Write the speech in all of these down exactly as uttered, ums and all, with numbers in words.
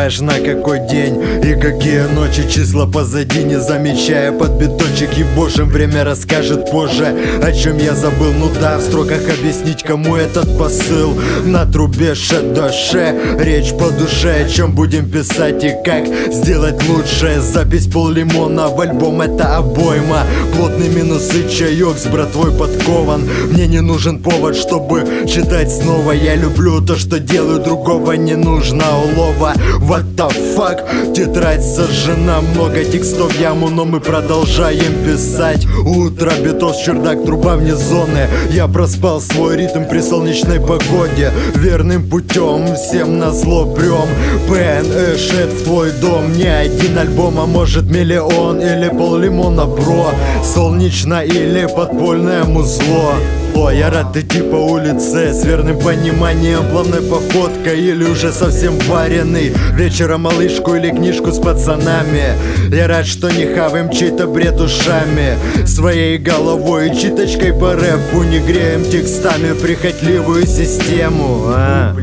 забываешь, на какой день и какие ночи, числа позади, не замечая под бетончик. И боже, время расскажет позже, о чем я забыл. Ну да, в строках объяснить, кому этот посыл. На трубе ше до ше, речь по душе, о чем будем писать и как сделать лучше. Запись пол-лимона в альбом, это обойма. Плотный минус и чаек с братвой подкован. Мне не нужен повод, чтобы читать снова. Я люблю то, что делаю, другого не нужно улова. What the fuck? Тетрадь сожжена, много текстов в яму, но мы продолжаем писать. Утро, битос, чердак, труба вне зоны. Я проспал свой ритм при солнечной погоде. Верным путем, всем назло прем. Пен, эшет в твой дом. Не один альбом, а может миллион или пол-лимона, бро. Солнечно или подпольное музло. О, я рад идти по улице с верным пониманием, плавной походкой или уже совсем вареный. Вечером малышку или книжку с пацанами. Я рад, что не хаваем чей-то бред ушами. Своей головой и читочкой по рэпу не греем текстами прихотливую систему, а?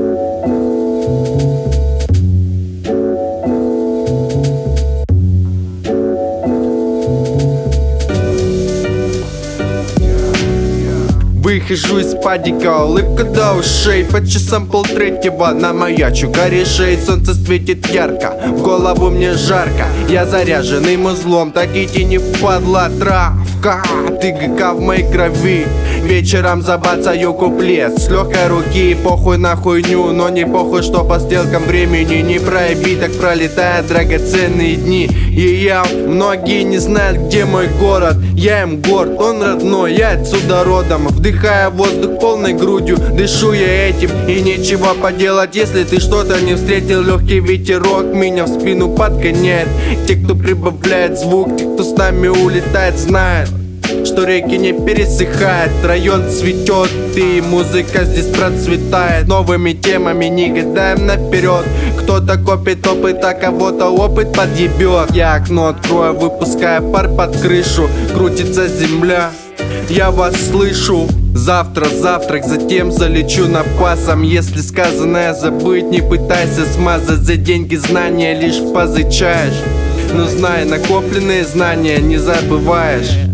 Выхожу из падика, улыбка до ушей. По часам полтретьего на маячу корешей. Солнце светит ярко, в голову мне жарко. Я заряженный музлом, так и тени впадла травка. Ты ГК в моей крови. Вечером забацаю куплет с легкой руки. Похуй на хуйню, но не похуй, что по стрелкам времени не проебить. Так пролетают драгоценные дни. И я, многие не знают, где мой город. Я им горд, он родной, я отсюда родом. Вдыхая воздух полной грудью, дышу я этим. И нечего поделать, если ты что-то не встретил. Легкий ветерок меня в спину подгоняет. Те, кто прибавляет звук, те, кто с нами улетает, знают, что реки не пересыхают, район цветет, и музыка здесь процветает. Новыми темами не гадаем наперед. Кто-то копит опыт, а кого-то опыт подъебет. Я окно открою, выпуская пар под крышу. Крутится земля, я вас слышу. Завтра завтрак, затем залечу напасом. Если сказанное забыть, не пытайся смазать. За деньги знания лишь позычаешь. Но знай, накопленные знания не забываешь.